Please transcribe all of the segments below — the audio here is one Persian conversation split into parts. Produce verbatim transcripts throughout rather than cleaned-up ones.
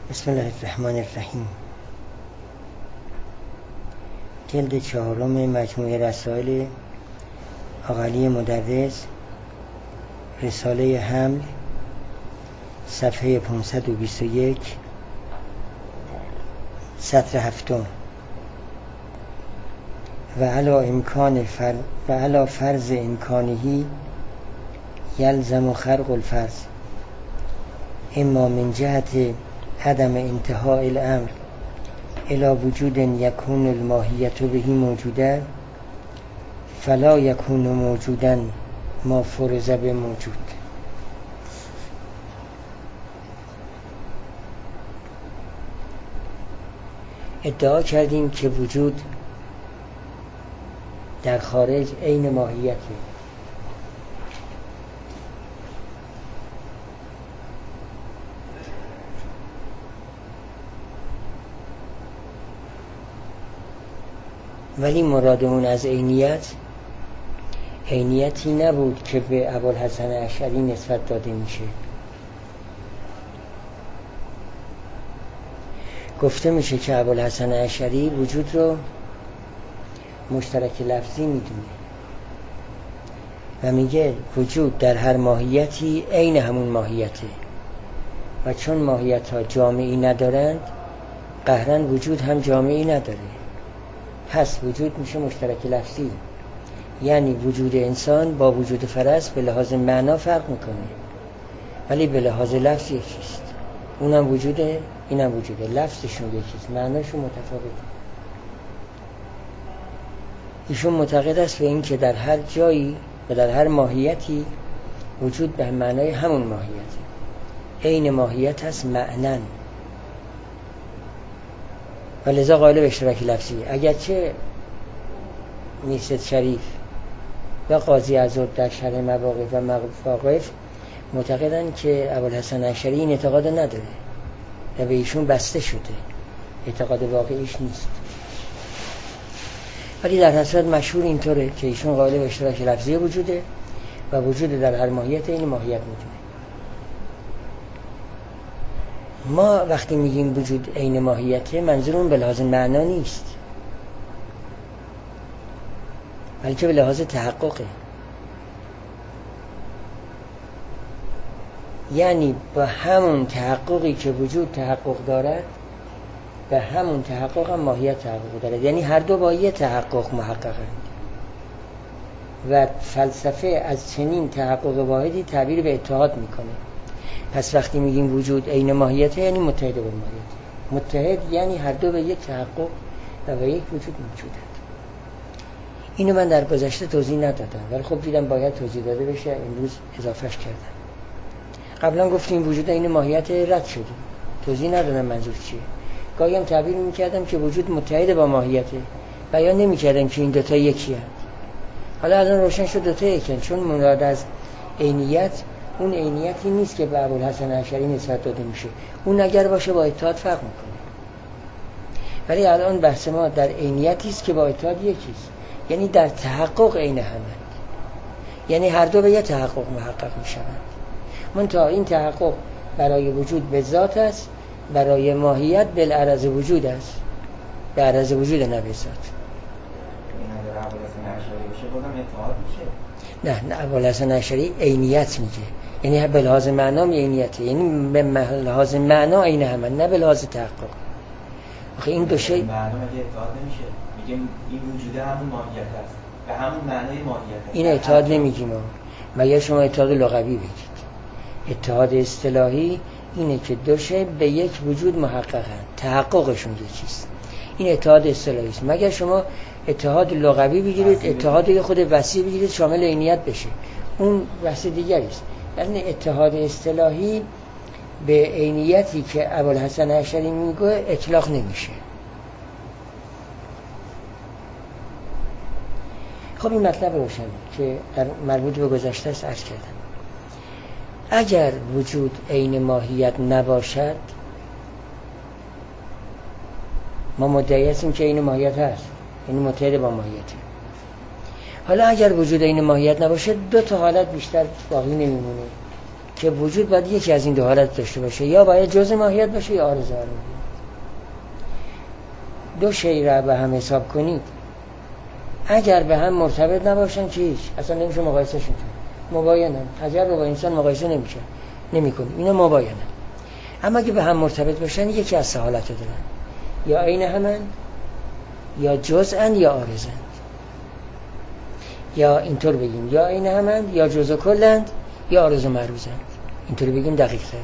بسم الله الرحمن الرحیم. جلد چهارم مجموعه رسائل آقاعلی مدرس، رساله حمل، صفحه پانصد و بیست و یک، سطر هفتم. و علی امکان فر... و علی فرض امکانهی یلزم خرق الفرض، اما من جهت عدم انتهاء الامر الى وجود یکون الماهیت به موجوده، فلا یکون موجودا ما فرض به موجود. ادعا کردیم که وجود در خارج عین ماهیته، ولی مرادمون از عینیت عینیتی نبود که به ابوالحسن اشعری نسبت داده میشه. گفته میشه که ابوالحسن اشعری وجود رو مشترک لفظی میدونه و میگه وجود در هر ماهیتی عین همون ماهیته و چون ماهیت ها جامعی ندارند قهرن وجود هم جامعی نداره، پس وجود میشه مشترک لفظی. یعنی وجود انسان با وجود فرس به لحاظ معنا فرق میکنه ولی به لحاظ لفظ یکیست. اونم وجوده اینم وجوده، لفظشون یکیست، معناشون متفاوته. ایشون معتقد است به این که در هر جایی و در هر ماهیتی وجود به معنای همون ماهیته، عین ماهیت هست معنن، و لذا قائل به اشتراک لفظی. اگرچه میرزا شریف و قاضی عزاد در شرح مواقف و مواقف معتقدن که ابوالحسن اشعری این اعتقاد نداره و به ایشون بسته شده، اعتقاد واقعیش نیست. ولی در حسرت مشهور اینطوره که ایشون قائل به اشتراک لفظی وجوده و وجود در هر ماهیت این ماهیت میدونه. ما وقتی میگیم وجود عین ماهیته منظورمون به لحاظ معنا نیست بلکه به لحاظ تحققه. یعنی با همون تحققی که وجود تحقق دارد به همون تحقق هم ماهیت تحقق دارد، یعنی هر دو با یه تحقق محققند و فلسفه از چنین تحقق واحدی تعبیر به اتحاد میکنه. پس وقتی میگیم وجود عین ماهیته یعنی متحد به ماهیته. متحد یعنی هر دو به یک تحقق و به یک وجود موجودند. اینو من در گذشته توضیح ندادم ولی خب دیدم باید توضیح داده بشه، امروز اضافهش کردم. قبلا گفتیم وجود عین ماهیت، رد شدیم، توضیح ندادم منظور چیه. گاهی هم تعبیر میکردم که وجود متحد با ماهیته، بیان نمیکردم که این دوتا یکی هست. حالا الان روشن شد دوتا یکی هست، چون مراد از عینیت اون عینیتی نیست که به ابوالحسن اشعری نسبت داده میشه. اون اگر باشه با اتحاد فرق میکنه، ولی الان بحث ما در عینیتی است که با اتحاد یکیست، یعنی در تحقق عین همند، یعنی هر دو به یک تحقق محقق میشوند. منتها این تحقق برای وجود به ذات است، برای ماهیت بالعرض وجود است، به عرض وجود نه به ذات. نه نه ابوالحسن اشعری عینیت میگه، یعنی به لحاظ معنا عینیته، یعنی به لحاظ معنا عین همه، نه به لحاظ تحقق. آخه این دو شی معنا مگه اتحاد نمیشه؟ میگه این وجوده همون ماهیت است، به همون معنای ماهیت است. این اتحاد نمیگیم ما، مگه شما اتحاد لغوی بگید. اتحاد اصطلاحی اینه که دو شی به یک وجود محققن، تحققشون یکیست. این اتحاد اصطلاحی است. مگر شما اتحاد لغوی بگیرید، اتحاد خود وسیع بگیرید شامل عینیت بشه، اون بحث دیگری است. یعنی اتحاد اصطلاحی به عینیتی که ابوالحسن اشعری میگه اطلاق نمیشه. خب این مطلب روشنه که در مربوط به گذشته است عرض کردم. اگر وجود عین ماهیت نباشد ما مدعی هستیم که عین ماهیت هست، یعنی متحد با ماهیته. حالا اگر وجود عین ماهیت نباشه دو تا حالت بیشتر باقی نمیمونه. که وجود باید یکی از این دو حالت داشته باشه، یا باید جزء ماهیت باشه یا عارض عارض. دو شی را به هم حساب کنید اگر به هم مرتبط نباشن که هیچ اصلا نمیشه مقایسهشون کرد، مباینن. حجر رو با انسان مقایسه نمیشه نمی‌کنی، اینا مباینن. اما اگه به هم مرتبط باشن یکی از سه حالت رو دارن، یا عین همن یا جزءن یا عارضن. یا اینطور بگیم یا عین همن یا جزء کلند یا عارض و معروضند. اینطوری بگیم دقیق تره.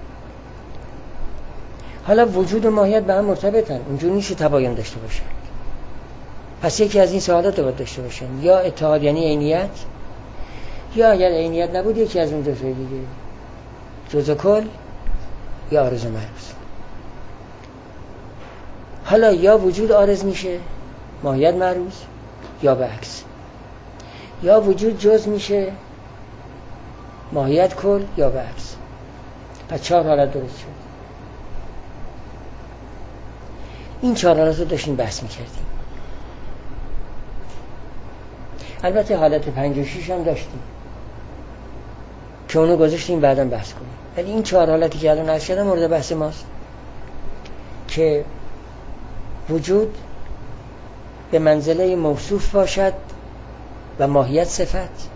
حالا وجود و ماهیت به هم مرتبطن، اونجور نیست تباین داشته باشن. پس یکی از این سه حالت رو باید داشته باشن، یا اتحاد یعنی عینیت، یا اگر عینیت نبود یکی از اون دو تا دیگه، جزء کل یا عارض و معروض. حالا یا وجود عارض میشه ماهیت معروض، یا به عکس، یا وجود جزء میشه ماهیت کل، یا به عکس. پس چهار حالت درست شد. این چهار حالت رو داشتیم بحث میکردیم. البته حالت پنج و شیش هم داشتیم که اونو گذاشتیم بعداً بحث کنیم، ولی این چهار حالتی که الان عرض کردم مورد بحث ماست که وجود به منزله موصوف باشد و ماهیت صفت،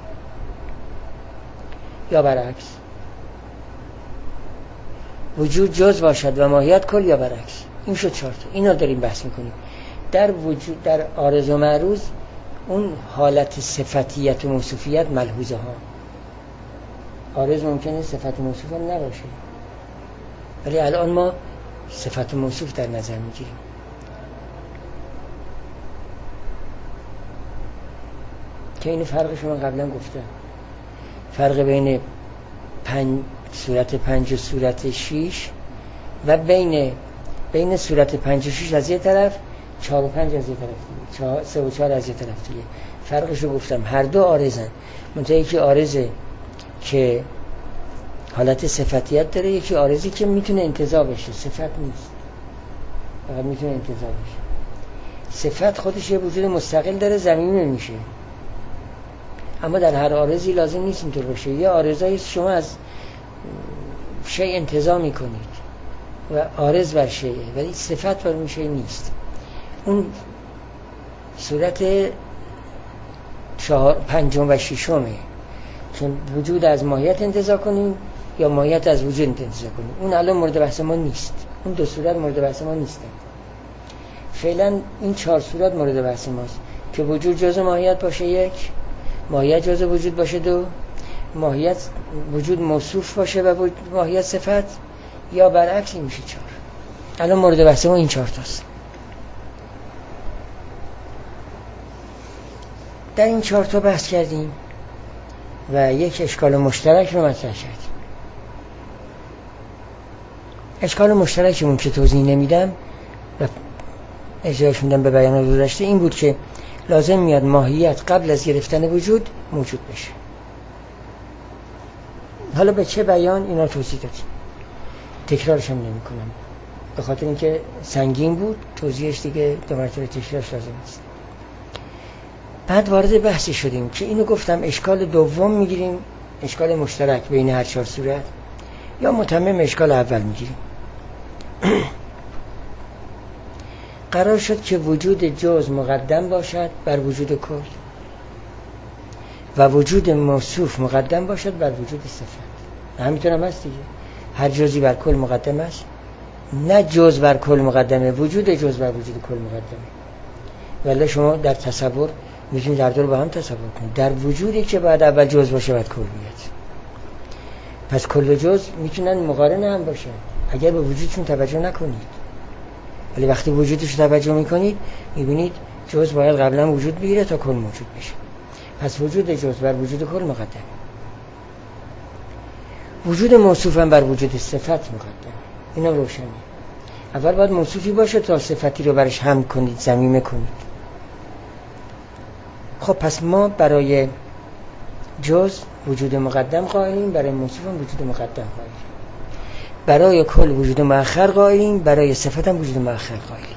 یا برعکس وجود جزء باشد و ماهیت کل، یا برعکس. این شد چهار تا. اینا داریم بحث میکنیم. در وجود در عارض و معروض اون حالت صفتیت و موصوفیت ملحوظه ها. عارض ممکنه صفت و موصوف هم نباشه، ولی الان ما صفت و موصوف در نظر میگیریم. که این فرقش من قبلا گفتم، فرق بین پنج صورت پنج و صورت شیش و بین بین صورت پنج و شیش از یه طرف، چهار و پنج از یه طرف دیگه، چهار سه و چهار از یه طرف دیگه. فرقش رو گفتم، هر دو عارضن، منتها یکی عارضه که حالت صفتیت داره، یکی عارضی که میتونه انتزاع بشه، صفت نیست، فقط میتونه انتزاع بشه. صفت خودش یه وجود مستقل داره، ضمیمه میشه، اما در هر عارضی لازم نیست اینطور باشه. یه عارضایی شما از شیء انتزاع میکنید و عارض بر شیء، ولی صفت بر اون شیء نیست. اون صورت چهار پنجم و ششمه، چون وجود از ماهیت انتزاع کنیم یا ماهیت از وجود انتزاع کنیم. اون الان مورد بحث ما نیست، اون دو صورت مورد بحث ما نیستن. فعلا این چهار صورت مورد بحث ماست که وجود جزء ماهیت باشه یک، ماهیت جزء وجود باشه دو، ماهیت وجود موصوف باشه و ماهیت صفت، یا برعکس این میشه چهار. الان مورد بحث ما این چهار تاست. در این چهار تا بحث کردیم و یک اشکال مشترک رو مطرح کردیم. اشکال مشترکمون که توضیح نمیدم و اجراش میدم به بیان گذشته این بود که لازم میاد ماهیت قبل از گرفتن وجود موجود بشه. حالا به چه بیان اینا توضیح دادیم، تکرارش هم نمی کنم به خاطر اینکه سنگین بود، توضیحش دیگه دو مرتبه تکرارش لازم است. بعد وارد بحثی شدیم که اینو گفتم اشکال دوم میگیریم، اشکال مشترک بین هر چهار صورت، یا متمم اشکال اول میگیریم. قرار شد که وجود جزء مقدم باشد بر وجود کل و وجود موصوف مقدم باشد بر وجود صفت. همینطور هم هست دیگه، هر جزئی بر کل مقدم است، نه جزء بر کل مقدمه، وجود جزء بر وجود کل مقدمه. ولی شما در تصور میتونید در دو رو با هم تصور کنید. در وجودی که بعد اول جزء باشه بعد کل بیاد، پس کل و جزء میتونن مقارن هم باشن اگر به وجودشون توجه نکنید. ولی وقتی وجودش رو توجه میکنید میبینید جزء باید قبلا وجود بگیره تا کل موجود بشه. پس وجود جزء بر وجود کل مقدم، وجود موصوف هم بر وجود صفت مقدم. اینا روشنه. اول باید موصوفی باشه تا صفتی رو برش هم کنید، ضمیمه کنید. خب پس ما برای جزء وجود مقدم قائلیم، برای موصوف هم وجود مقدم قائلیم، برای کل وجود مؤخر قائلیم، برای صفت هم وجود مؤخر قائلیم.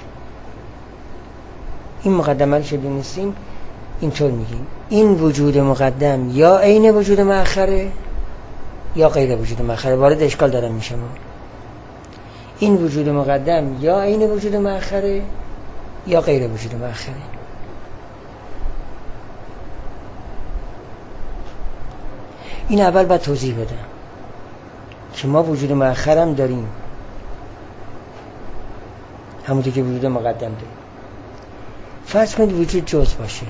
این مقدمه رو که بنویسیم اینطور میگیم: این وجود مقدم یا عین وجود مؤخره یا غیر وجود مؤخره. وارد اشکال دارم میشم. این وجود مقدم یا عین وجود مؤخره یا غیر وجود مؤخره. این اول باید توضیح بدم که ما وجود مؤخر هم داریم، همونطور که وجود مقدم داریم. فرض کنید وجود جز باشه،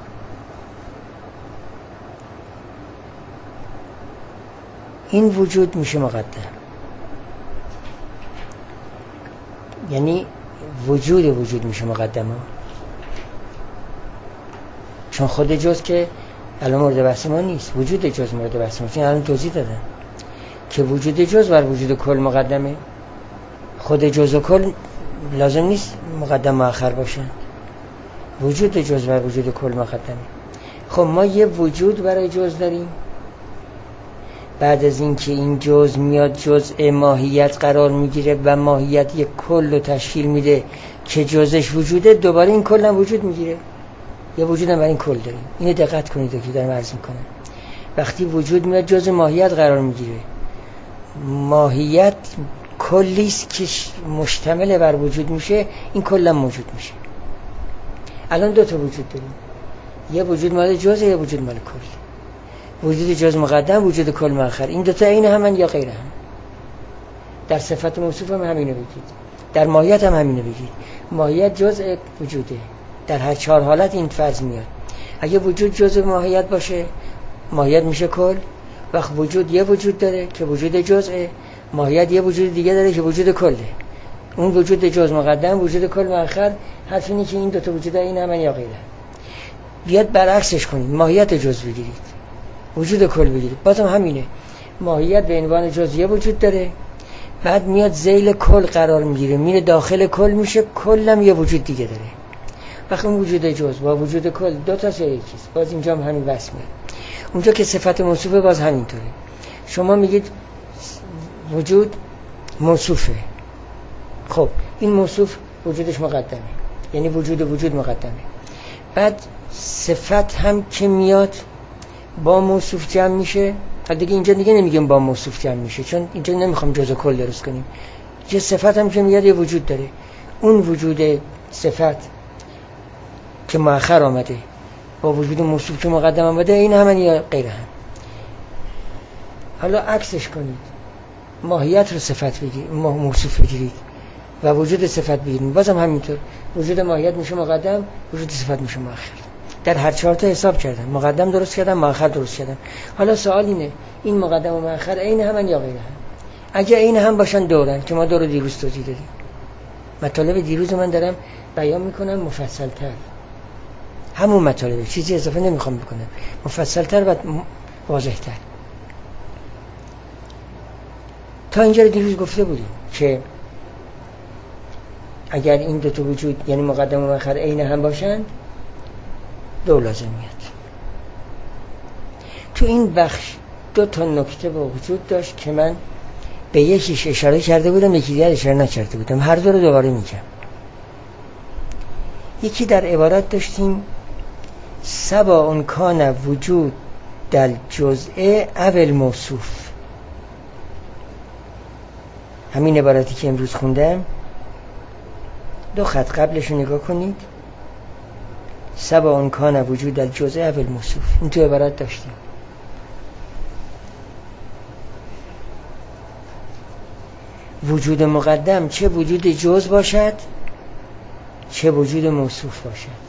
این وجود میشه مقدم، یعنی وجود وجود میشه مقدم ها. چون خود جز که الان مورد بحث ما نیست، وجود جز مورد بحث ما. چون الان توضیح دادم که وجود جز بر وجود کل مقدمه، خود جز و کل لازم نیست مقدم مؤخر باشن، وجود جز بر وجود کل مقدمه. خب ما یه وجود برای جز داریم، بعد از این که این جز میاد جزء ماهیت قرار میگیره و ماهیت یک کل رو تشکیل میده که جزش وجوده، دوباره این کل هم وجود میگیره، یه وجود هم برای این کل داریم. اینو دقت کنید که دارم عرض میکنم. وقتی وجود میاد جزء ماهیت قرار میگیره، ماهیت کلیست که مشتمل بر وجود میشه، این کل هم موجود میشه. الان دو تا وجود داریم، یه وجود مال جزء، یه وجود مال کل. وجود جز مقدم، وجود کل مؤخر. این دو تا عین همن یا غیر هم؟ در صفت موصوف هم همینو بگید، در ماهیت هم همینو بگید. ماهیت جزء وجوده، در هر چهار حالت این فرض میاد. اگه وجود جزء ماهیت باشه، ماهیت میشه کل. وقت وجود یه وجود داره که وجود جزء، ماهیت یه وجود دیگه داره که وجود کله. اون وجود جز مقدم، وجود کل مؤخر. حرف اینه که این دو تا وجود این همن یا غیره. بیاد برعکسش کنید، ماهیت جز بگیرید، وجود کل بگیرید، بازم همینه. ماهیت به عنوان جز یه وجود داره، بعد میاد ذیل کل قرار میگیره، میره داخل کل میشه، کلم یه وجود دیگه داره. وقتی اون وجود جز با وجود کل دو تا سه یکیست. باز اینجا هم همین بحث میاد. اونجا که صفت موصوفه باز همینطوره. شما میگید وجود موصوفه، خب این موصوف وجودش مقدمه، یعنی وجود وجود مقدمه. بعد صفت هم که میاد با موصوف جمع میشه. دیگه اینجا دیگه نمیگیم با موصوف جمع میشه، چون اینجا نمیخوام جزء کل درست کنیم. یه صفت هم که میاد یه وجود داره، اون وجود صفت که مؤخر آمده با وجود موصوف که مقدم آمده، این همن یا غیر هم. حالا عکسش کنید، ماهیت رو صفت بگیرید، موصوف بگیرید و وجود صفت بگیرید، بازم همینطور. وجود ماهیت میشه مقدم، وجود صفت میشه مؤخر. در هر چهار تا حساب کردم، مقدم درست کردم، مؤخر درست کردم. حالا سوال اینه، این مقدم و مؤخر عین همن یا غیر هم؟ اگه عین هم باشن دورن، که ما دور دیروز توضیح دادیم. مطالب دیروز من دارم بیان میکنم مفصل تر، همون مطالب، چیزی اضافه نمیخوام بکنم، مفصل تر و واضح تر. تا اینجا رو دیروز گفته بودیم که اگر این دو تا وجود یعنی مقدم و مؤخر عین هم باشن، دو لازم میاد. تو این بخش دو تا نکته با وجود داشت که من به یکیش اشاره کرده بودم، یکی دیگر اشاره نکرده بودم. هر دو رو دوباره میگم. یکی در عبارت داشتیم سبا اون کان وجود در جزء اول موصوف. همین عبارتی که امروز خوندم، دو خط قبلش رو نگاه کنید. سبا اون کان وجود در جزء اول موصوف، این تو عبارت داشتیم. وجود مقدم چه وجود جز باشد، چه وجود موصوف باشد.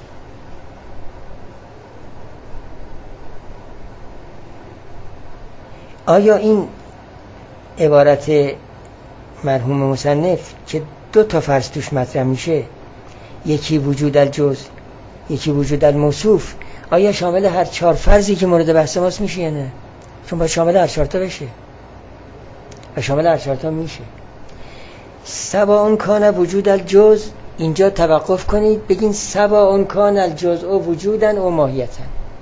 آیا این عبارت مرحوم مصنف که دو تا فرض توش مطرح میشه، یکی وجود الجز، یکی وجود الموصوف، آیا شامل هر چهار فرضی که مورد بحث ماست میشه یا نه؟ چون باید شامل هر چهار تا بشه و شامل هر چهار تا میشه. سبا اون کان وجود الجز، اینجا توقف کنید، بگین سبا اون کان الجزء و وجودن و ماهیتن،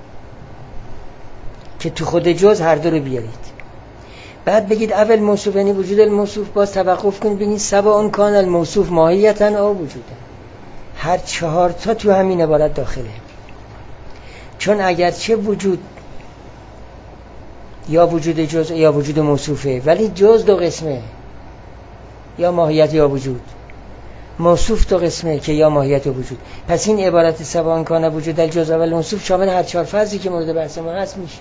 که تو خود جز هر دو رو بیارید. بعد بگید اول موصوف یعنی وجود الموصوف، باز توقف کنید بگید سبا اون کان الموصوف ماهیتن و وجودن. هر چهار تا تو همین عبارت داخله. چون اگرچه وجود یا وجود جز یا وجود موصوفه، ولی جز دو قسمه، یا ماهیت یا وجود. موصوف دو قسمه که یا ماهیت یا وجود. پس این عبارت سواء کان وجود الجز و الموصوف شامل هر چهار فرضی که مورد بحث ما هست میشه.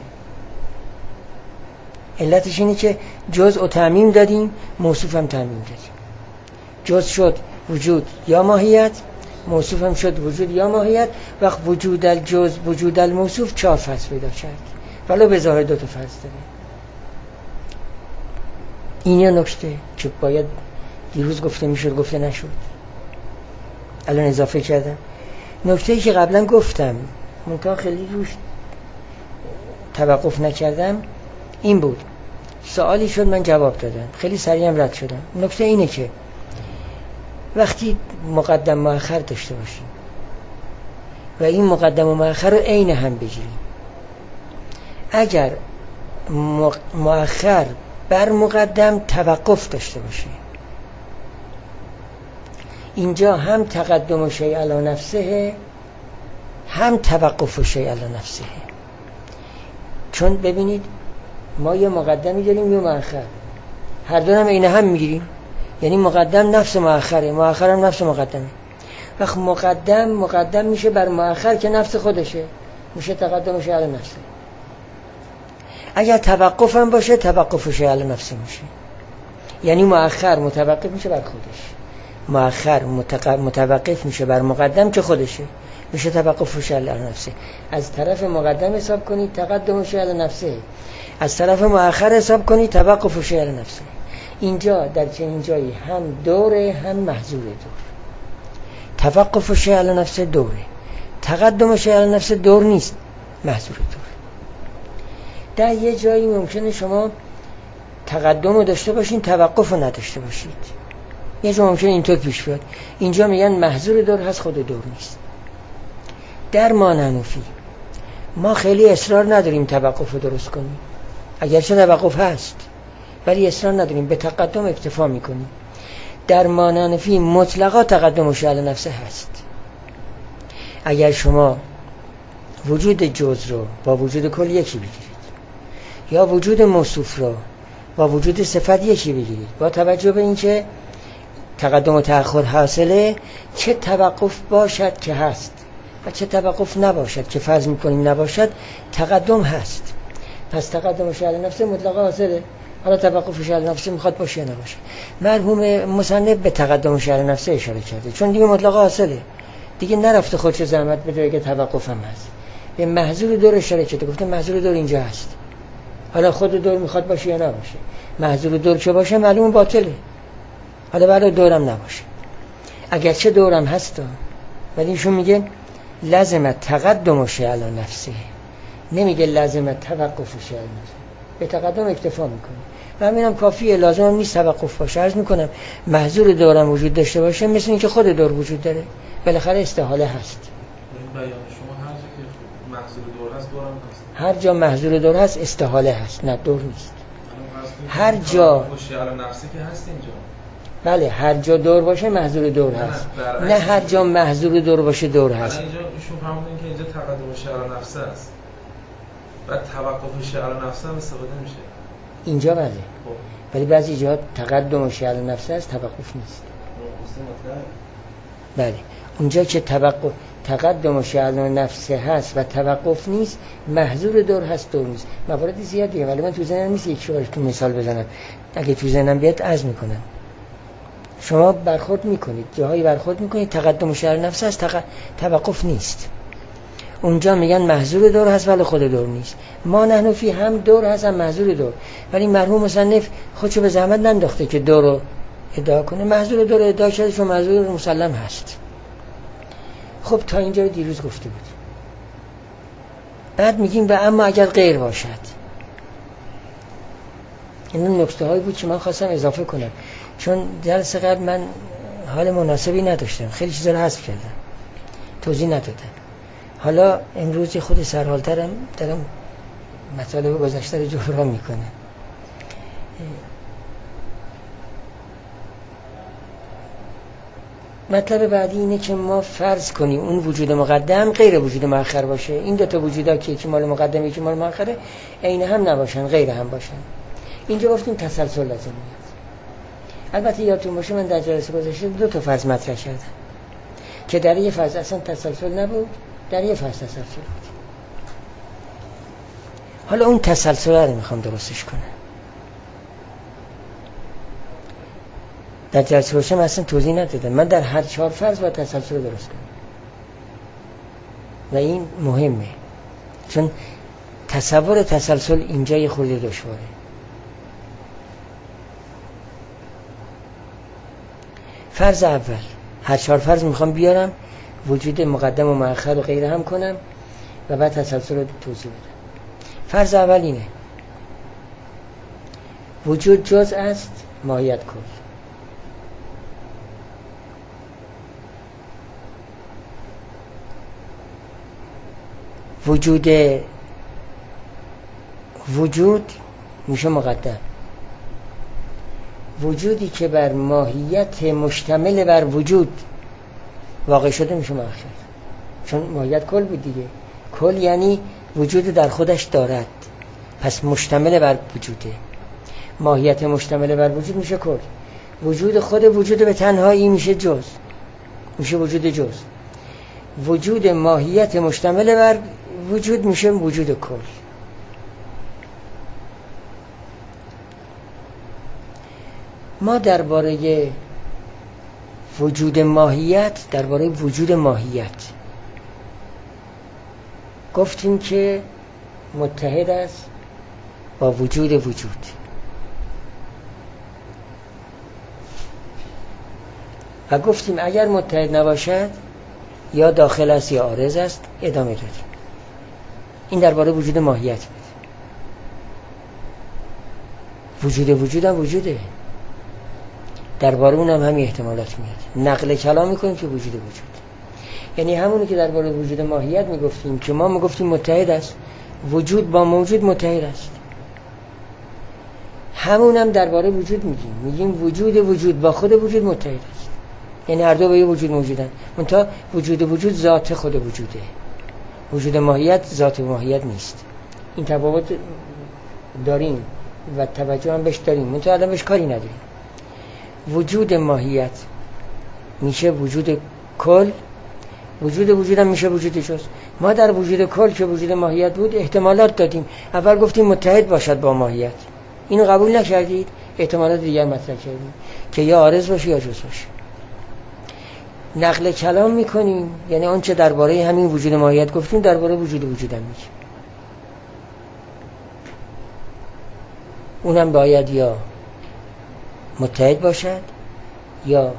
علتش اینه که جزء و تعمیم دادیم، موصوف هم تعمیم دادیم. جز شد وجود یا ماهیت، موصوف هم شد وجود یا ماهیت. وقت وجود الجز وجود الموصوف چهار فرض پیدا کرد، ولو به ظاهر دو تا فرض داره. این یه نکته که باید دیروز گفته میشد گفته نشد، الان اضافه کردم. نکته‌ای که قبلا گفتم منتها خیلی روش توقف نکردم این بود، سوالی شد من جواب دادم، خیلی سریع هم رد شدم. نکته اینه که وقتی مقدم مؤخر داشته باشیم و این مقدم و مؤخر رو عین هم بگیریم، اگر مؤخر بر مقدم توقف داشته باشه، اینجا هم تقدم و شیء علی نفسه هم توقف و شیء علی نفسه. چون ببینید ما یه مقدمی داریم یه مؤخر، هر دو هم عین هم میگیریم، یعنی مقدم نفس مؤخره، مؤخر هم نفس مقدمه. وقت مقدم مقدم میشه بر مؤخر که نفس خودشه، میشه تقدم و شیء علی نفسه. اگر توقف هم باشه توقف و شیء علی نفسه میشه، یعنی مؤخر متوقف میشه بر خودش، مؤخر متوقف میشه بر مقدم که خودشه، میشه توقف و شیء علی نفسه. از طرف مقدم حساب کنید تقدم و شیء علی نفسه، از طرف مؤخر حساب کنید توقف و شیء علی نفسه. اینجا در چنین جایی هم دوره هم محظور دور. توقف و شیء علی نفسه دوره، تقدم و شیء علی نفسه دور نیست، محظور دور. در یه جایی ممکنه شما تقدم رو داشته باشین توقف رو نداشته باشید، یه جا ممکنه اینطور پیش بیاد. اینجا میگن محظور دور هست، خود دور نیست. در ما نحنفی ما خیلی اصرار نداریم توقف رو درست کنیم، اگرچه توقف هست ولی اصرار نداریم، به تقدم اکتفا میکنیم. در ما نحنفی مطلقا تقدم و شیء علی نفسه هست. اگر شما وجود جز رو با وجود کل یکی بگیرید، یا وجود موصوف رو با وجود صفت یکی بگیرید، با توجه به اینکه تقدم و تأخر حاصله، چه توقف باشد که هست و چه توقف نباشد که فرض میکنیم نباشد، تقدم هست. پس تقدم و شیء علی نفسه مطلقا حاصله. حالا توقف و شیء علی نفسه میخواد باشه یا نباشه. مرحوم مصنف به تقدم و شیء علی نفسه اشاره کرده، چون دیگه مطلقا حاصله، دیگه نرفته خودش زحمت بده که توقف هم هست. به محظور دور اشاره کرده، گفته محظور دور اینجا هست، حالا خود دور میخواد باشه یا نباشه. محظور دور چه باشه معلوم باطله، حالا بعد دورم نباشه. اگرچه دورم هست ولی ایشون میگه لازم تقدم و شیء علی نفسه، نمیگه لازم توقف و شیء علی نفسه. به تقدم اکتفا میکنه و همینم کافیه، لازم هم نیست توقف باشه. عرض میکنم محظور دورم وجود داشته باشه مثل اینکه خود دور وجود داره، بالاخره استحاله هست. بیان شما هر جا که محظور دور هست دورم هست، هر جا محظور دور هست استحاله هست، نه دور نیست. هر جا شیء علی نفسه که هست اینجا، بله هر جا دور باشه محظور دور هست، نه, نه هر جا محظور دور باشه دور هست. اینجا ایشون فهمیدن که اینجا تقدم و شیء علی نفسه است، بعد توقف و شیء علی نفسه هم استفاده میشه اینجا. بله ولی بعضی جاها تقدم و شیء علی نفسه است، توقف نیست. بله اونجا که توقف تقدم و شیء علی نفسه هست و توقف نیست، محظور دور هست، دور نیست. موارد زیادیه ولی من تو ذهنم نیست یک شوارش تو مثال بزنم، اگه تو ذهنم بیاد عرض میکنم. شما برخورد میکنید، جاهایی برخورد میکنید تقدم و شیء علی نفسه هست، تق... توقف نیست. اونجا میگن محظور دور هست ولی خود دور نیست. ما نحنفی هم دور هست هم محظور دور، ولی مرحوم مصنف خودشو به زحمت ننداخته که دور رو ادعا کنه، محظور دور ادعا کرده چون محظور مسلم هست. خب تا اینجا رو دیروز گفته بود. بعد میگیم و اما اگر غیر باشد. این نکته هایی بود که من خواستم اضافه کنم، چون درس قبل من حال مناسبی نداشتم، خیلی چیزا رو حذف کردم، توضیح ندادم. حالا امروز خود سرحالترم دارم مطالب گذشته رو جبران میکنم. مطلب بعدی اینه که ما فرض کنیم اون وجود مقدم غیر وجود مؤخر باشه. این دو تا وجودا که یکی مال مقدم یکی مال مؤخره عین هم نباشن، غیر هم باشن. اینجا گفتیم تسلسل لازم میاد. البته یادتون باشه من در جلسه گذشته دو تا فرض مطرح کردم که در یه فرض اصلا تسلسل نبود، در یه فرض تسلسل بود. حالا اون تسلسل رو میخوام درستش کنم. در جلسه گذشته من اصلا توضیح ندادم. من در هر چهار فرض باید تسلسل رو درست کنم و این مهمه، چون تصور تسلسل اینجا یه خورده دشواره. فرض اول، هر چهار فرض میخوام بیارم، وجود مقدم و مؤخر و غیره هم کنم و بعد تسلسل رو توضیح بدم. فرض اول اینه: وجود جزء است، ماهیت کل. وجود وجود میشه مقدم. وجودی که بر ماهیت مشتمل بر وجود واقع شده میشه مؤخر، چون ماهیت کل بود دیگه. کل یعنی وجود در خودش دارد، پس مشتمل بر وجوده. ماهیت مشتمل بر وجود میشه کل. وجود خود وجود به تنهایی میشه جز، میشه وجود جز. وجود ماهیت مشتمل بر وجود میشه وجود کل. ما درباره وجود ماهیت، درباره وجود ماهیت گفتیم که متحد است با وجود وجود. و گفتیم اگر متحد نباشد یا داخل است یا عارض است. ادامه دادیم. این درباره وجود ماهیت بود. وجود وجود هم وجوده، درباره اون هم همین احتمالات میاد. نقل کلام میکنیم که وجود وجود، یعنی همونی که درباره وجود ماهیت میگفتیم که ما میگفتیم متحد است، وجود با موجود متحد است، همون هم درباره وجود میگیم. میگیم وجود وجود با خود وجود متحد است، یعنی هر دو با یه وجود موجودن، منتها وجود وجود ذات خود وجوده، وجود ماهیت ذات ماهیت نیست. این تفاوت داریم و توجه هم بهش داریم، منتها الان بهش کاری نداریم. وجود ماهیت میشه وجود کل، وجود وجود هم میشه وجود جز. ما در وجود کل که وجود ماهیت بود احتمالات دادیم. اول گفتیم متحد باشد با ماهیت، اینو قبول نکردید. احتمالات دیگر مطرح کردیم که یا عارض باشه یا جز باشه. نقل کلام میکنیم، یعنی آنچه درباره همین وجود ماهیت گفتیم درباره وجود وجود هم میگیم. اونم باید یا متحد باشد یا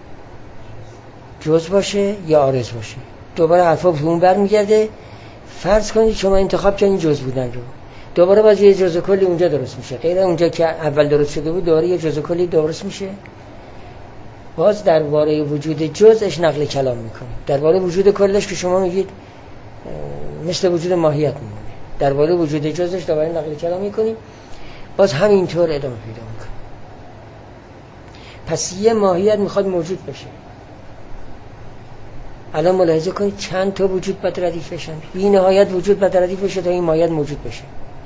جز باشه یا عارض باشه. دوباره حرفا به اون برمیگرده. فرض کنید شما انتخاب کنید جز بودن رو، دوباره باز یه جز کلی اونجا درست میشه، غیر اونجا که اول درست شده بود دوباره یه جز کلی درست میشه. باز درباره وجود جزش نقل کلام میکنیم. درباره وجود کلش که شما میگید مثل وجود ماهیت میمونه، درباره وجود جزش دوباره نقل کلام میکنیم. باز همینطور ادامه پیدا میکنه. پس یه ماهیت میخواد موجود بشه. الان ملاحظه کنید چند تا وجود باید ردیف بشن. بی نهایت وجود باید ردیف بشه تا این ماهیت موجود بشه.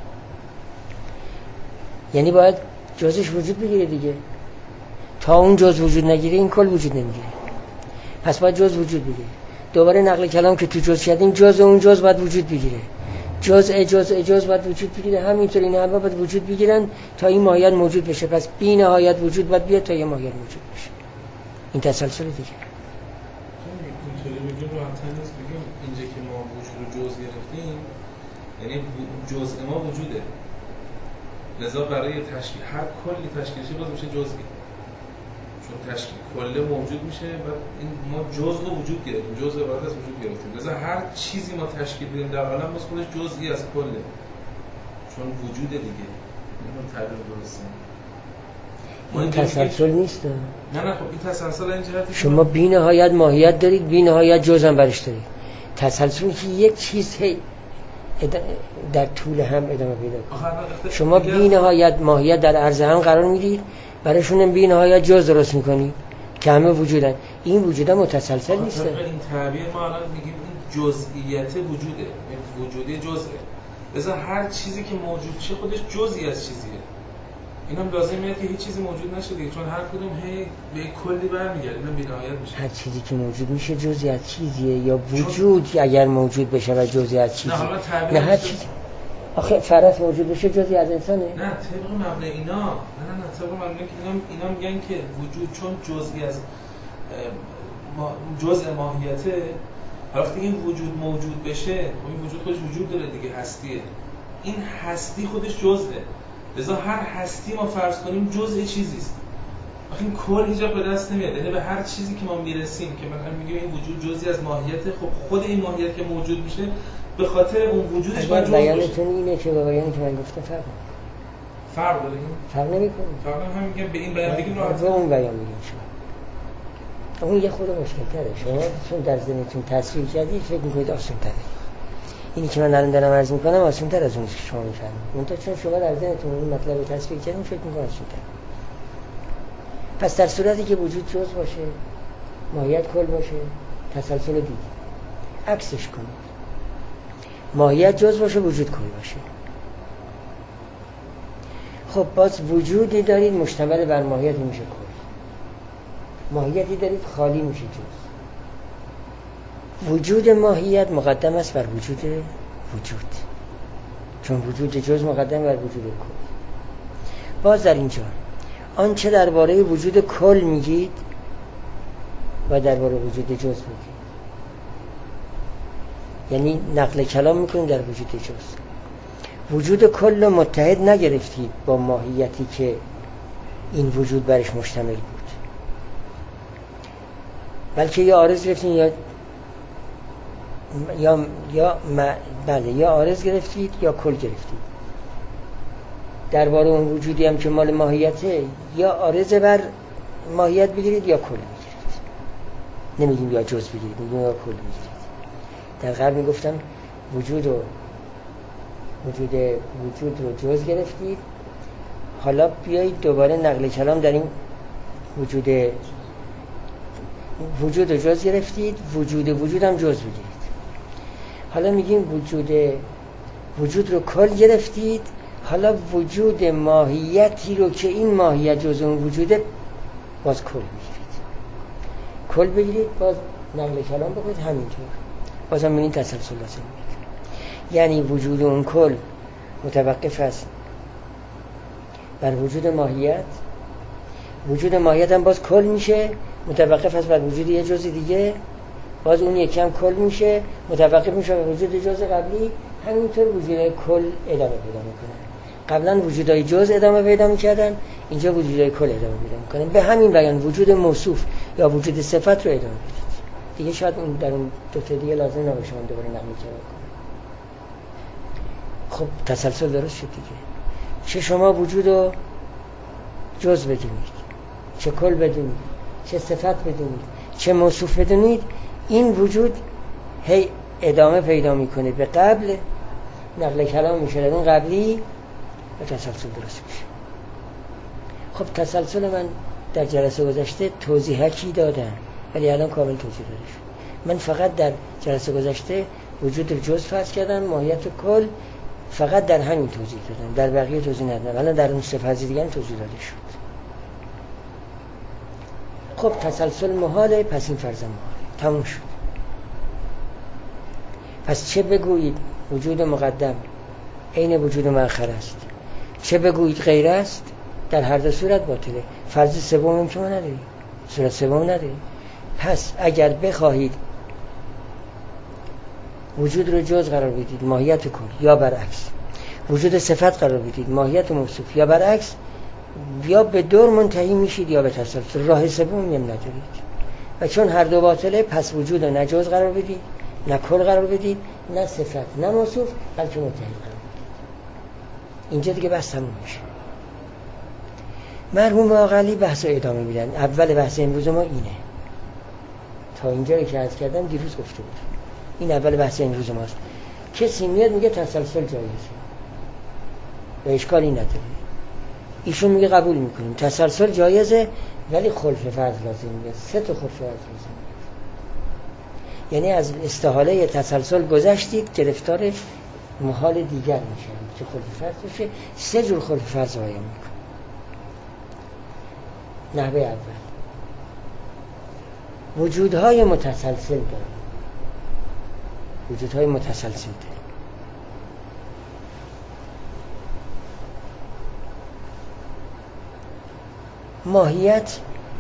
یعنی باید جزش وجود بگیره دیگه. تا اون جز وجود نگیره این کل وجود نمیگیره. پس باید جز وجود بگیره. دوباره نقل کلام که تو جز کردیم، جز اون جز باید وجود بگیره. جز جز جز باید وجود بگیره. همینطور این حرفا باید وجود بگیرن تا این ماهیت موجود بشه. پس بی نهایت وجود باید بیاد تا این ماهیت موجود بشه. این تسلسل دیگه. اینطوری بگیم راحت‌تر نیست بگیم اینجا که ما وجود رو جز گرفتیم، یعنی جزء ما وجوده. لذا برای تشکیل هر کلی تشکیل شه باز میشه جزئی. چون تشکیل کل موجود میشه و این ما جزء و وجود گرفتیم، جزء عبارت از وجود گرفتیم. لذا هر چیزی ما تشکیل بدیم در عالم باز خودش جزئی از کله، چون وجود دیگه. اینو تعریف درسته. این تسلسل نیست. نه نه خب این تسلسل این جهتی شما بی نهایت ماهیت دارید، بی نهایت جز هم برش دارید. تسلسل که یک چیز در طول هم ادامه پیدا کنه. شما بی نهایت ماهیت در عرض هم قرار میدید، برایشون بی نهایت جز درست میکنید که همه وجودن. این وجود متسلسل نیست. این تعبیر ما الان میگیم این جزئیت وجوده، وجودی جزئه. لذا هر چیزی که موجود شه خودش جزئی از چیزیه. اینم لازم میاد که هیچ چیزی موجود نشه دیگه، چون هر کدوم هی به کلی برمیگرده، اینم بی‌نهایت میشه. هر چیزی که موجود میشه جزئی از چیزیه یا وجود چون... اگر موجود بشه و جزئی از چیزیه. نه حالا تعبیر نه هر چیز آخه فرض موجود بشه جزئی از انسانه. نه طبق مبنای اینا، نه نه نه طبق مبنای که اینا اینا میگن که وجود چون جزئی از ما... جزء ماهیته، وقتی این وجود موجود بشه، این وجود خودش وجود داره دیگه، هستیه. این هستی خودش جزئه. لذا هر هستی ما فرض کنیم جزء چیزی است. وقتی این کل هیچ به دست نمیاد، یعنی به هر چیزی که ما میرسیم که مثلا میگیم این وجود جزئی از ماهیت، خب خود این ماهیت که موجود میشه به خاطر اون وجودش باید جزء باشه. بیانتون اینه که با بیانی که من گفتم فرق فرق داره. فرق نمیکنه. فرق هم میگم به این بیان بگیم راحت. به اون بیان میگیم شما. اون یه خورده مشکل تره. شما چون در ذهنتون تصویر کردید فکر میکنید آسان تره. اینی که من الان دارم عرض میکنم آسان تر از اون که شما میفهمید. منتها چون شما در ذهنتون این مطلب رو تصویر کردید فکر میکنید آسان تر. پس در صورتی که وجود جز باشه، ماهیت کل باشه، تسلسل دید. عکسش کنید. ماهیت جز باشه، وجود کل باشه. خب باز وجودی دارید مشتمل بر ماهیت میشه کل. ماهیتی دارید خالی میشه جز. وجود ماهیت مقدم است بر وجود وجود، چون وجود جز مقدم بر وجود کل. باز در اینجا آنچه درباره وجود کل میگید و درباره وجود جز میگید، یعنی نقل کلام میکنید در وجود جز. وجود کل رو متحد نگرفتید با ماهیتی که این وجود برش مشتمل بود، بلکه یا عارض گرفتید یا یا یا بله یا عارض گرفتید یا کل گرفتید. درباره اون وجودی هم که مال ماهیته یا عارض بر ماهیت بگیرید یا کل بگیرید. نمیگیم یا جز بگیرید، میگیم یا کل بگیرید. در قبل میگفتم وجود رو وجود وجود رو جز گرفتید، حالا بیایید دوباره نقل کلام در این وجود وجود رو جز گرفتید، وجود وجود هم جز بگیرید. حالا میگیم وجود وجود رو کل گرفتید، حالا وجود ماهیتی رو که این ماهیت جز اون وجوده باز کل بگیرید. کل بگیرید باز نقل کلام بکنید همینطور، باز هم این تسلسل لازم میاد. یعنی وجود اون کل متوقف است بر وجود ماهیت، وجود ماهیت هم باز کل میشه متوقف است بر وجود یه جز دیگه، باز اون یکی هم کل میشه متوقف میشه بر وجود جز قبلی. همینطور وجود کل ادامه پیدا میکنه. قبلا وجودای جز ادامه پیدا میکردن، اینجا وجودای کل ادامه پیدا میکنن. به همین بیان وجود موصوف یا وجود صفت رو ادامه بدید دیگه. شاید اون در اون دو تا دیگه لازم نباشه من دوباره نقل کنم. خب تسلسل درست شد دیگه. چه شما وجود رو جز بدونید، چه کل بدونید، چه صفت بدونید، چه موصوف بدونید، این وجود هی ادامه پیدا میکنه به قبل، نقل کلام میشه در اون قبلی و تسلسل درست میشه. خب تسلسل من در جلسه گذشته توضیحاتی دادم ولی الان کامل توضیح داده شد. من فقط در جلسه گذشته وجود جز فرض کردم، ماهیت کل فقط در همین توضیح دادم، در بقیه توضیح ندادم. الان در اون صفحه دیگه هم توضیح داده شد. خب تسلسل محاله، پس این فرض محاله تموم شد. پس چه بگویید وجود مقدم عین وجود مؤخر است، چه بگویید غیر است، در هر دو صورت باطله. فرض سوم هم که ما نداریم، صورت سوم نداریم. پس اگر بخواهید وجود رو جز قرار بدید ماهیت کل، یا برعکس وجود صفت قرار بدید ماهیت موصوف، یا برعکس، یا به دور منتهی میشید یا به تسلسل. راه سومی هم ندارید. و چون هر دو باطله پس وجود رو نه جز قرار بدید، نه کل قرار بدید، نه صفت نه موصوف، بلکه متحد قرار بدید. اینجا دیگه بحث تموم میشه. مرحوم عاقلی بحث رو ادامه میدن. اول بحث امروز ما اینه. تا اینجایی که عرض کردم دیروز گفته بود. این اول بحث امروز ماست. کسی میاد میگه تسلسل جایزه و اشکالی نداره. ایشون میگه قبول میکنیم تسلسل جایزه، ولی خلف فرض لازم میاد. سه تا خلف فرض لازم میاد. یعنی از استحاله تسلسل گذشتید، گرفتار محال دیگر میشن که خلف فرض بشه. سه جور خلف فرض قایم میکنه. نحوه اول، وجودهای متسلسل داریم. وجودهای متسلسل داریم. ماهیت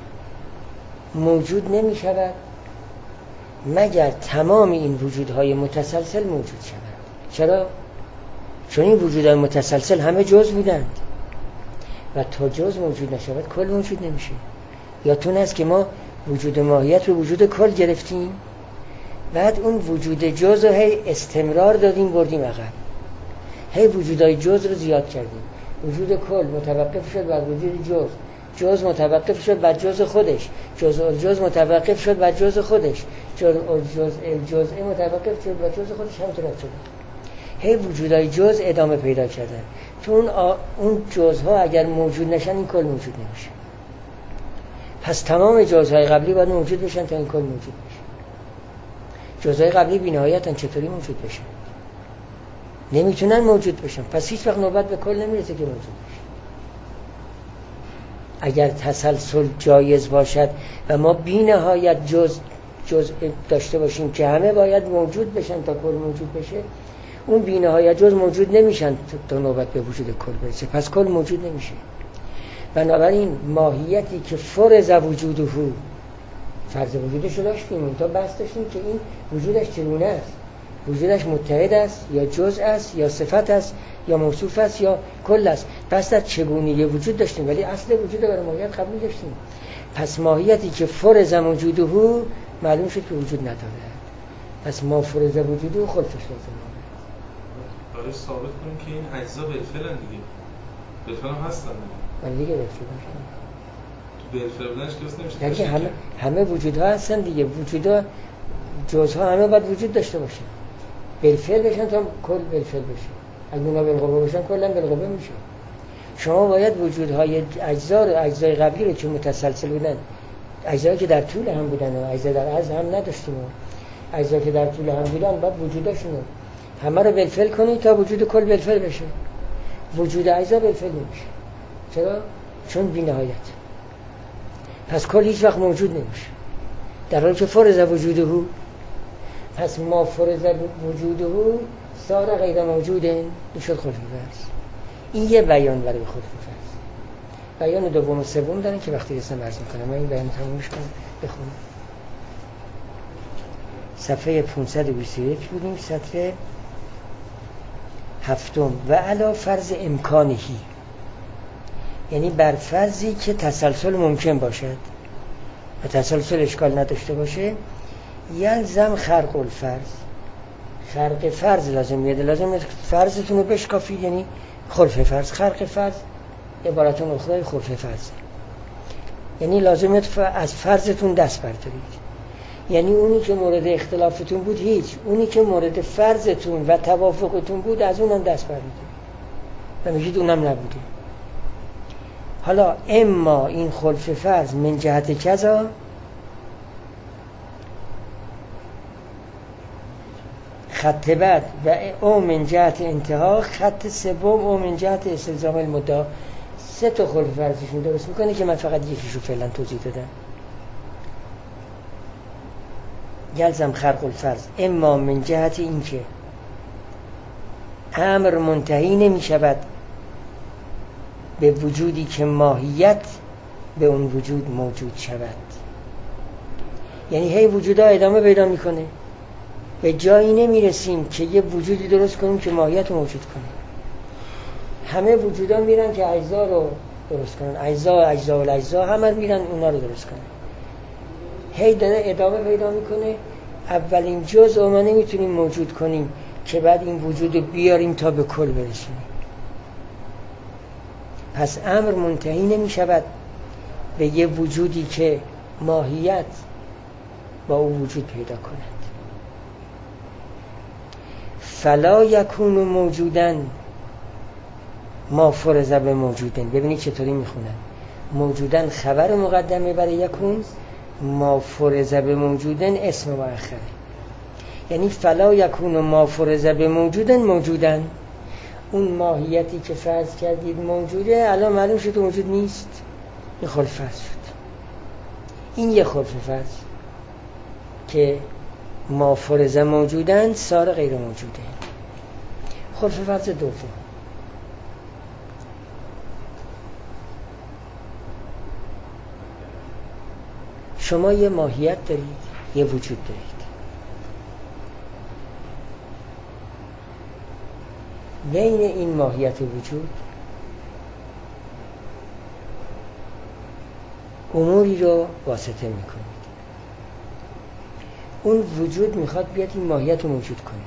موجود نمی شود مگر تمام این وجودهای متسلسل موجود شود. چرا؟ چون این وجودهای متسلسل همه جز بودند و تا جز موجود نشود کل موجود نمیشه. یادتون هست که ما وجود ماهیت رو وجود کل گرفتیم، بعد اون وجود جز رو هی استمرار دادیم بردیم عقب، هی وجودهای جز رو زیاد کردیم. وجود کل متوقف شد بر وجود جز، جز متوقف شد بر جز خودش، جز جز متوقف شد بر جز خودش، جز جز جزء متوقف شد بر جز خودش. همینطور شد هی وجودهای جز ادامه پیدا کردن. چون اون جزها اگر موجود نشن این کل موجود نمیشه. پس تمام جزهای قبلی باید موجود بشن تا این کل موجود بشه. جزهای قبلی بی‌نهایتن، چطوری موجود بشن؟ نمیتونن موجود بشن. پس هیچ وقت نوبت به کل نمیرسه که موجود بشه. اگر تسلسل جایز باشد و ما بی‌نهایت جز جز داشته باشیم که همه باید موجود بشن تا کل موجود بشه، اون بی‌نهایت جز موجود نمیشن تا نوبت به وجود کل برسه. پس کل موجود نمیشه. بنابراین ماهیتی که فرض وجوده، فرض وجودش رو داشتیم، اون تا بحث داشتیم که این وجودش چگونه است. وجودش متحد است یا جزء است یا صفت است یا موصوف است یا کل است. پس در چگونگی وجود داشتیم ولی اصل وجود برای ماهیت قبول داشتیم. پس ماهیتی که فرض وجوده معلوم شد که وجود نداره. پس ما فرض وجوده خلفش لازم برای ثابت کنیم که این اجزا بالفعل دیگه بالفعل هم هستن دیگه. دیگه بالفعل هستن. تو بالفعل بودنش که نمیشه. دیگه همه همه وجودها هستن دیگه. وجودها جزها همه باید وجود داشته باشه. بالفعل بشن تا کل بالفعل بشه. اگه اونا بالقوه بشن کلا بالقوه میشه. شما باید وجودهای اجزا رو، اجزای قبلی رو که متسلسل بودن، اجزایی که در طول هم بودن و اجزا در عرض هم نداشتیم، اجزایی که در طول هم بودن باید وجوداشون همه رو بالفعل کنید تا وجود کل بالفعل بشه. وجود اجزا بالفعل نمیشه. چرا؟ چون بی‌نهایت. پس کل هیچ وقت موجود نمیشه در حالی که فرض وجوده. پس ما فرض وجوده سار غیر موجوده. این شد خلف فرض. این یه بیان برای خلف فرض. بیان دوم و سوم دارن که وقتی رسم عرض میکنم. من این بیان تمومش کنم بخونم. صفحه پانصد و بیست و یک بودیم، سطر هفتم. و علا فرض امکانهی، یعنی بر فرضی که تسلسل ممکن باشد و تسلسل اشکال نداشته باشه، یلزم خرق الفرض. خرق فرض لازم میاد. لازم میاد فرضتون رو بشکافید، یعنی خلف فرض. خرق فرض عبارتون اخرای خلف فرض، یعنی لازم میاد از فرضتون دست بردارید. یعنی اونی که مورد اختلافتون بود هیچ، اونی که مورد فرضتون و توافقتون بود از اونم دست بردارید و میگید اونم نبوده. حالا اما این خلف فرض من جهت کذا، خط بعد و او من جهت انتها، خط سوم او من جهت استلزام المدعا. سه تا خلف فرضشون درست میکنه که من فقط یکیشو فعلا توضیح دادم. یلزم خرق الفرض اما من جهت این که امر منتهی نمی شود به وجودی که ماهیت به اون وجود موجود شود. یعنی هی وجودها ادامه پیدا میکنه، به جایی نمیرسیم که یه وجودی درست کنیم که ماهیت موجود کنه. همه وجودا میرن که اجزا رو درست کنن، اجزا اجزا و اجزا همه میرن اونا رو درست کنن. هی داره ادامه پیدا میکنه. اولین جزء ما نمیتونیم موجود کنیم که بعد این وجود رو بیاریم تا به کل برسونیم. پس امر منتهی نمیشود به یه وجودی که ماهیت با اون وجود پیدا کند. فلا یکون موجودن ما فرض به موجودن. ببینید چطوری میخونن. موجودن خبر مقدمه برای یکون، ما فرض به موجودن اسم مؤخره. یعنی فلا یکون ما فرض به موجودن موجودن، اون ماهیتی که فرض کردید موجوده الان معلوم شد موجود نیست، این خلف فرض شد. این یه خلف فرض که ما فرض موجودن صار غیر موجوده. خلف فرض دوم، شما یه ماهیت دارید، یه وجود دارید. بین این ماهیت وجود اموری رو واسطه میکنید. اون وجود میخواد بیاد این ماهیت رو موجود کنه.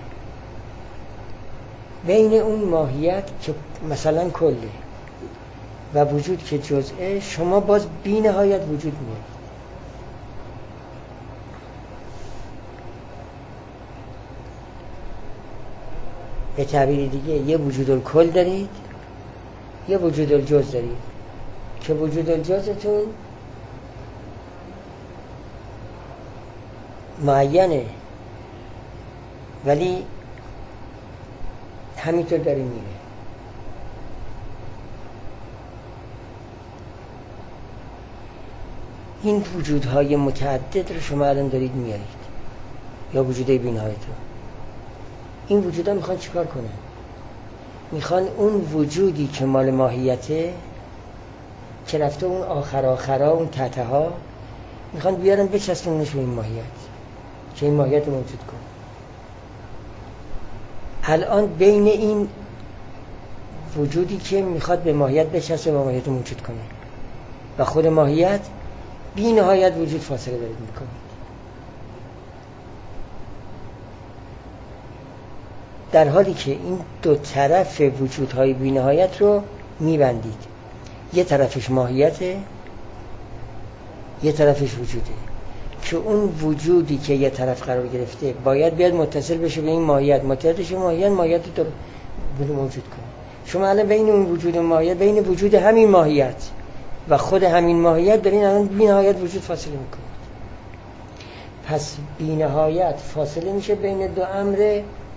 بین اون ماهیت که مثلا کله و وجود که جزئه، شما باز بی نهایت وجود میاد. به تعبیر دیگه یه وجود الکل دارید، یه وجود الجز دارید که وجود الجزتون معینه ولی همینطور داره میره. این وجودهای متعدد رو شما الان دارید میارید، یا وجوده بی‌نهایت رو. این وجودها میخوان چیکار کنن؟ میخوان اون وجودی که مال ماهیته، که رفته اون آخر آخرها، اون تحتها، میخوان بیارن بچسبونش به این ماهیت که این ماهیت رو موجود کنه. الان بین این وجودی که میخواد به ماهیت بچسبه و ماهیت رو موجود کنه و خود ماهیت، بی نهایت وجود فاصله دارید میکنه. در حالی که این دو طرف وجودهای بی نهایت رو میبندید، یه طرفش ماهیته، یه طرفش وجوده، که اون وجودی که یه طرف قرار گرفته باید بیاد متصل بشه به این ماهیت، متصلش به ماهیت، ماهیت رو موجود کنه. شما الان بین اون وجود و ماهیت، بین وجود همین ماهیت و خود همین ماهیت دارین الان بی نهایت وجود فاصله میکنید. پس بی نهایت فاصله میشه بین دو امر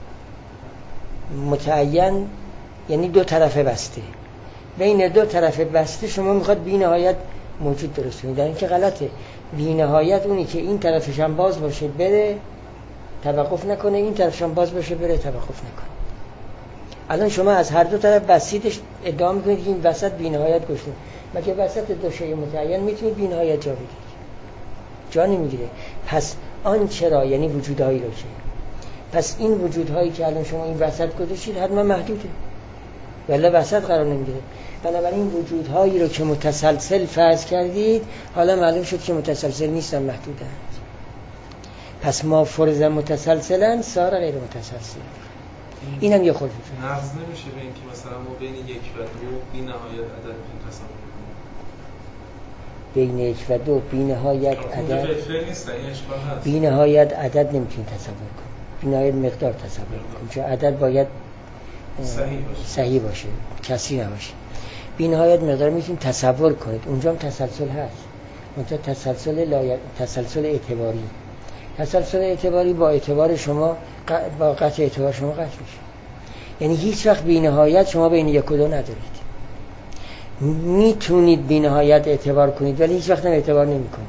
متعین، یعنی دو طرف بسته. بین دو طرف بسته شما میخواد بی نهایت موجود درست کنید، در این که غلطه. بی نهایت اونی که این طرفش هم باز باشه بره توقف نکنه، این طرفش هم باز باشه بره توقف نکنه. الان شما از هر دو طرف بسیدش ادعا میکنید که این وسط بی نهایت گشته. مگه وسط دو شیء متعین میتونید بی نهایت جا بگیرید؟ جا نمیگیره. پس آن چرا، یعنی وجودهایی رو که، پس این وجودهایی که الان شما این وسط گذاشتید حتما محدوده، ولی وسط قرار نمیگیره. بنابراین وجودهایی رو که متسلسل فرض کردید حالا معلوم شد که متسلسل نیستن، محدودند. پس ما فرض متسلسلن صار غیر متسلسل. اینم یه خود نقض نمیشه به این که مثلا ما بین یک و دو بی نهایت عدد تصور کنیم. بین یک و دو بی نهایت عدد بی نهایت عدد نمیتونید تصور کنید، بی نهایت مقدار تصور کنید، چون عدد باید صحیح باشه, صحیح باشه. کسی نباشه. بی نهایت مقدار میتونید تصور کنید، اونجا هم تسلسل هست، اونجا تسلسل لایق... تسلسل اعتباری. تسلسل اعتباری با اعتبار شما ق... با قطع اعتبار شما قطع میشه. یعنی هیچ وقت بی نهایت شما بین یک و دو ندارید. میتونید بی نهایت اعتبار کنید ولی هیچ وقت هم اعتبار نمی کنید.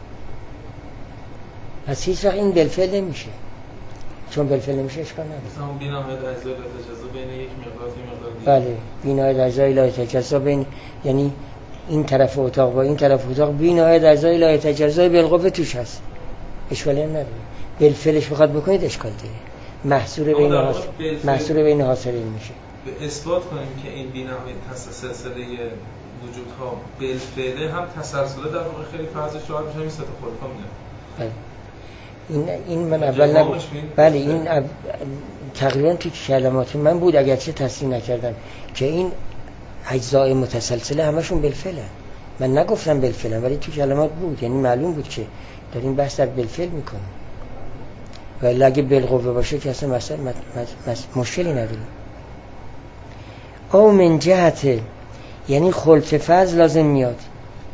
پس هیچ وقت این بالفعل نمیشه، چون بالفعل نمیشه اشکال نداره. مثلا بی نهایت اجزا لا تجزا بین یک مقدار و مقدار دیگه. بله، بی نهایت اجزا لا تجزا بین، یعنی این طرف اتاق با این طرف اتاق بی نهایت اجزا لا تجزا بالقوه توش هست، اشکالی هم نداره. بالفعلش بخواد بکنید اشکال داره، محصور بین حاصل محصور بین حاصلین میشه. به اثبات کنیم که این بی نهایت سلسله وجودها بالفعل هم تسلسل در واقع خیلی فرضش راحت میشه، این سه تا خلفا میاد. بله. این این من اول نب... بله این اب... تقریبا تو کلمات من بود، اگرچه تصریح نکردم که این اجزای متسلسله همشون بالفعله. من نگفتم بالفعل ولی تو کلمات بود، یعنی معلوم بود که داریم بحث در بالفعل میکنیم. ولی اگه بالقوه باشه که اصلا مثلا مشکلی نداره. او من جهت، یعنی خلف فرض لازم میاد.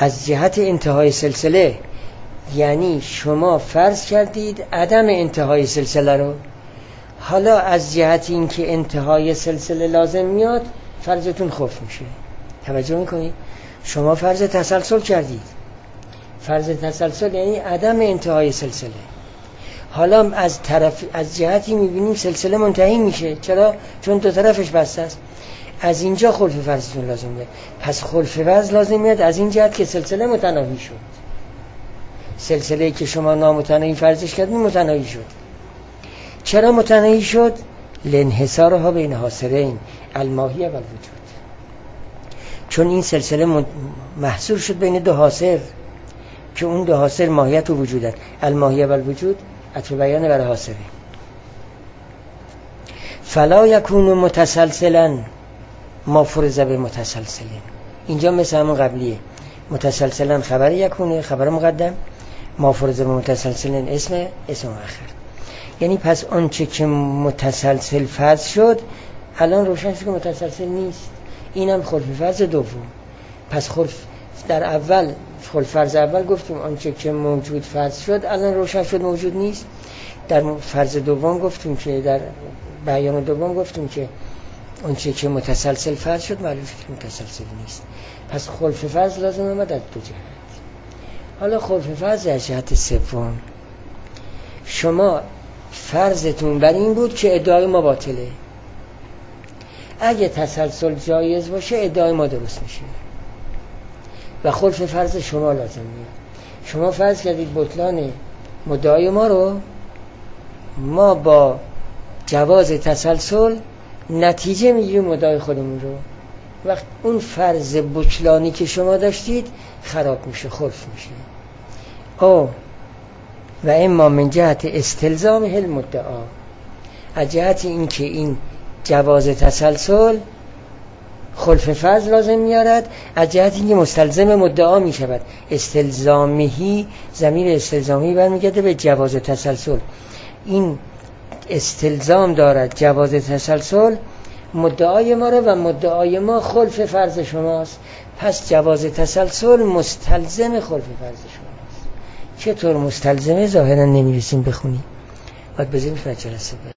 از جهت انتهای سلسله، یعنی شما فرض کردید عدم انتهای سلسله رو، حالا از جهت این که انتهای سلسله لازم میاد فرضتون خف میشه. توجه میکنید؟ شما فرض تسلسل کردید، فرض تسلسل یعنی عدم انتهای سلسله. حالا از طرف از جهتی میبینیم سلسله منتهی میشه. چرا؟ چون دو طرفش بسته است. از اینجا خلف فرضتون لازم میاد. پس خلف فرض لازم میاد از این جهت که سلسله متناهی شد. سلسله‌ای که شما نامتناهی فرضش کردید متناهی شد. چرا متناهی شد؟ لانحصارها بین حاصرین الماهیه و الوجود. چون این سلسله محصور شد بین دو حاصر که اون دو حاصر ماهیت و وجودن. الماهیه و الوجود عطف بیان برای حاصره. فلا یکون متسلسلا ما فرض به متسلسلین. اینجا مثل همون قبلیه. متسلسلا خبر یکونه، خبر مقدم، ما فرض به متسلسلین اسم اسم آخر. یعنی پس آنچه که متسلسل فرض شد الان روشن شد که متسلسل نیست. اینم خلف فرض دوم. پس خلف در اول خلف فرض اول گفتیم آنچه که موجود فرض شد الان روشن شد موجود نیست. در فرض دوم گفتیم که در بیان دوم گفتیم که آنچه که متسلسل فرض شد معلوم شد که متسلسل نیست. پس خلف فرض لازم اومد از دو جهت. حالا خلف فرض از جهت سوم، شما فرضتون بر این بود که ادعای ما باطله. اگه تسلسل جایز باشه ادعای ما درست میشه و خلف فرض شما لازم میاد. شما فرض کردید بطلان مدعای ما رو، ما با جواز تسلسل نتیجه میگیریم مدعای خودمون رو. وقت اون فرض بطلانی که شما داشتید خراب میشه، خلف میشه. او و اما من جهت استلزام هل مدعا، از جهت این که این جواز تسلسل خلف فرض لازم میارد، از جهت این که مستلزم مدعا میشود. استلزامی، ضمیر استلزامی برمیگرده به جواز تسلسل. این استلزام دارد جواز تسلسل مدعای ما رو و مدعای ما خلف فرض شماست. پس جواز تسلسل مستلزم خلف فرض شماست. چطور مستلزمه؟ ظاهرا نمیرسیم بخونیم، باید بذاریم فرد جلسه.